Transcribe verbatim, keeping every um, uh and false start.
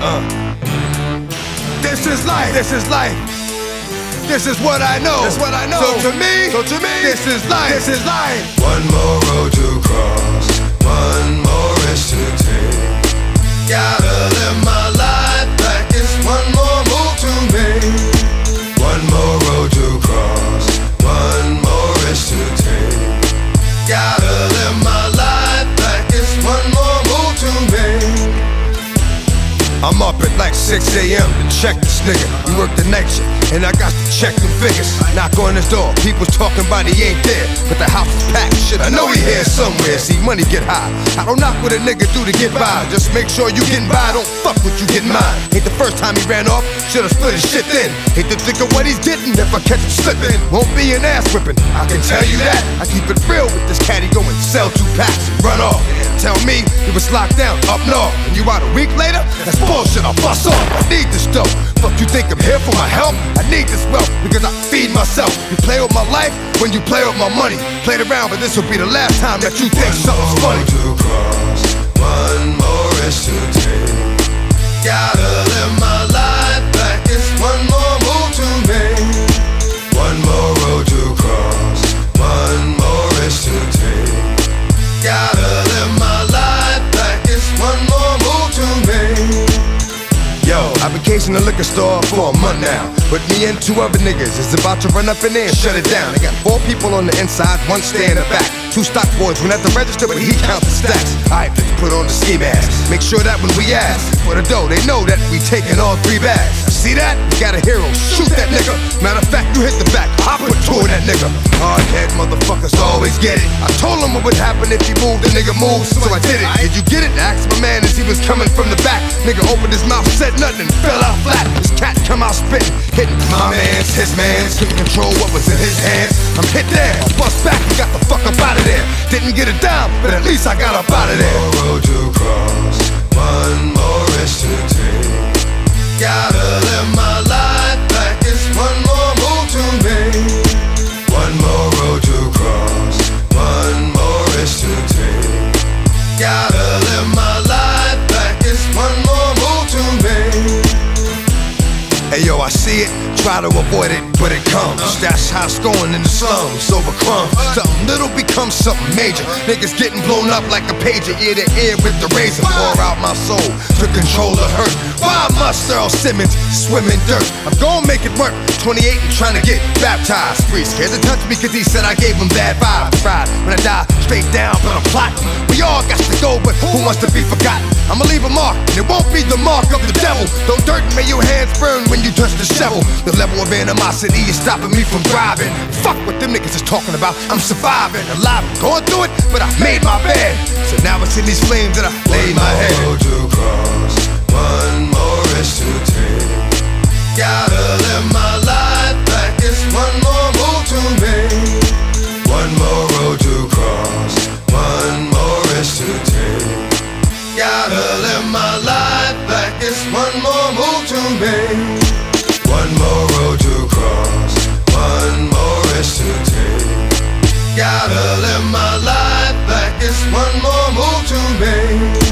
Uh. This is life. This is life. This is what I know. This is what I know. So to me, so to me, this is life. This is life. One more road to cross, one more risk to take. Gotta live my life like it's one more move to make. One more road to cross, one more risk to take. Gotta live my life like it's one more move to make. I'm up at like six A M to check this nigga. We work the night shift, and I got to check them figures. Knock on his door, people talking about he ain't there, but the house is packed. Shit, I know he here somewhere. See, money get high. I don't knock what a nigga do to get by. Just make sure you getting by, don't fuck with you getting mine. Ain't the first time he ran off, should've split his shit then. Hate to think of what he's getting if I catch him slipping. Won't be an ass whipping, I can tell you that. I keep it real with this caddy, go and sell two packs and run off. Tell me he was locked down up north, and you out a week later? That's bullshit, I'll bust off. I need this dough. Fuck you think I'm here for my help? I need this wealth because I feed myself. You play with my life when you play with my money. Played around, but this will be the last time that you think something's funny. One more road to cross, one more risk to take. Gotta live my life like it's one more move to make. One more road to cross, one more risk to take. Gotta live my life like it's one more move to make. Yo, I've been casing the liquor store for a month now. But me and two other niggas is about to run up in there and shut it down. They got four people on the inside, one stay in the back. Two stock boys went at the register, but he counts the stacks. Alright, let's put on the ski mask. Make sure that when we ask for the dough, they know that we taking all three bags. See that? You got a hero, shoot that nigga. Matter of fact, you hit the back, I put two of that nigga. Hard-head motherfuckers always get it. I told him what would happen if he moved, the nigga moved, so I did it. Did you get it? Asked my man as he was coming from the back. Nigga opened his mouth, said nothing, fell out flat. His cat come out spitting, hitting my man's, his man's. Couldn't control what was in his hands. I'm hit there, I bust back and got the fuck up out of there. Didn't get it down, but at least I got up out of there. One more road to cross, one more risk to take. Gotta live my life like it's one more move to make. One more road to cross, one more risk to take. Gotta live my life like it's one more move to make. Hey yo, I see it, try to avoid it, but it comes. That's how it's going in the slums, over crumbs. Something little becomes something major. Niggas getting blown up like a pager, ear to ear with the razor. Pour out my soul to control the hurt. Why must Earl Simmons swim in dirt? I'm gonna make it work. twenty-eight and trying to get baptized. Free scared to touch me cause he said I gave him bad vibes. Fried when I die, straight down, but I'm plotting. We all got to go, but who wants to be forgotten? I'ma leave a mark, and it won't be the mark of the devil. Don't dirt and make your hands burn when you touch the shovel. The level of animosity is stopping me from driving. Fuck what them niggas is talking about. I'm surviving, alive, going through it, but I made my bed. So now it's in these flames that I lay my head. One more road to cross, one more risk to take. Gotta live my life like it's one more move to make. One more road to cross, one more risk to take. Gotta live my life like it's one more move to make. One more road to cross, one more risk to take. Gotta live my life like it's one more move to make.